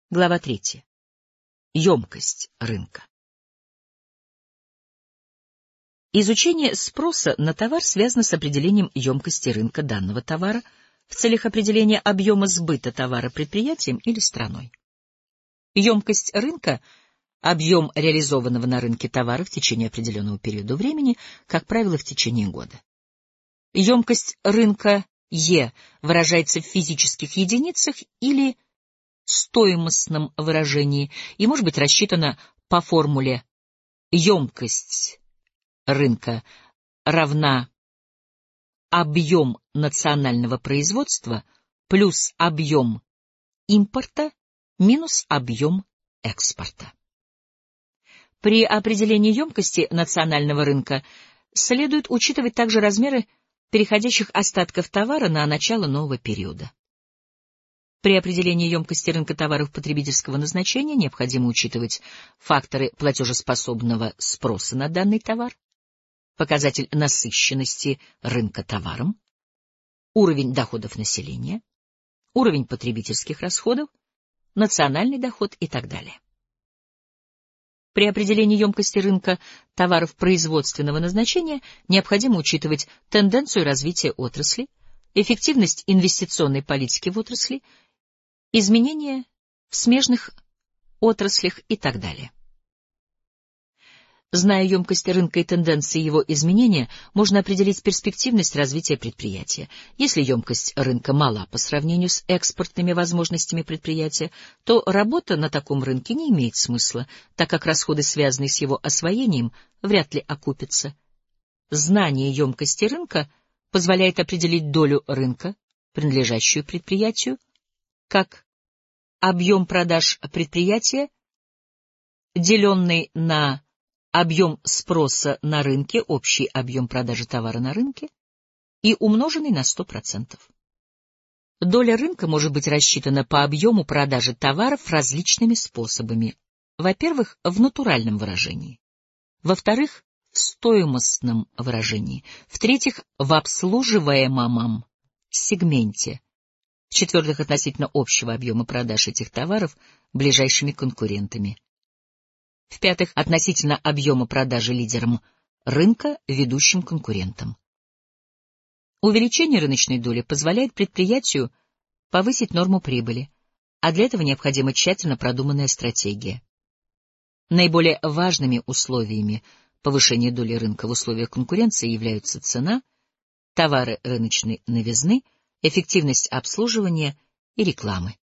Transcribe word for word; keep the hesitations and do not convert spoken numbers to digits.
Глава третья. Емкость рынка. Изучение спроса на товар связано с определением емкости рынка данного товара в целях определения объема сбыта товара предприятием или страной. Емкость рынка — объем реализованного на рынке товара в течение определенного периода времени, как правило, в течение года. Емкость рынка Е выражается в физических единицах или стоимостном выражении и может быть рассчитана по формуле емкость рынка равна объем национального производства плюс объем импорта минус объем экспорта. При определении емкости национального рынка следует учитывать также размеры переходящих остатков товара на начало нового периода. При определении емкости рынка товаров потребительского назначения необходимо учитывать факторы платежеспособного спроса на данный товар, показатель насыщенности рынка товаром, уровень доходов населения, уровень потребительских расходов, национальный доход и так далее. При определении емкости рынка товаров производственного назначения необходимо учитывать тенденцию развития отрасли, эффективность инвестиционной политики в отрасли, изменения в смежных отраслях и так далее. Зная емкость рынка и тенденции его изменения, можно определить перспективность развития предприятия. Если емкость рынка мала по сравнению с экспортными возможностями предприятия, то работа на таком рынке не имеет смысла, так как расходы, связанные с его освоением, вряд ли окупятся. Знание емкости рынка позволяет определить долю рынка, принадлежащую предприятию, как объем продаж предприятия, деленный на объем спроса на рынке, общий объем продажи товара на рынке, и умноженный на сто процентов. Доля рынка может быть рассчитана по объему продажи товаров различными способами. Во-первых, в натуральном выражении. Во-вторых, в стоимостном выражении. В-третьих, в обслуживаемом сегменте. В-четвертых, относительно общего объема продаж этих товаров ближайшими конкурентами. В-пятых, относительно объема продажи лидерам рынка ведущим конкурентам. Увеличение рыночной доли позволяет предприятию повысить норму прибыли, а для этого необходима тщательно продуманная стратегия. Наиболее важными условиями повышения доли рынка в условиях конкуренции являются цена, товары рыночной новизны, эффективность обслуживания и рекламы.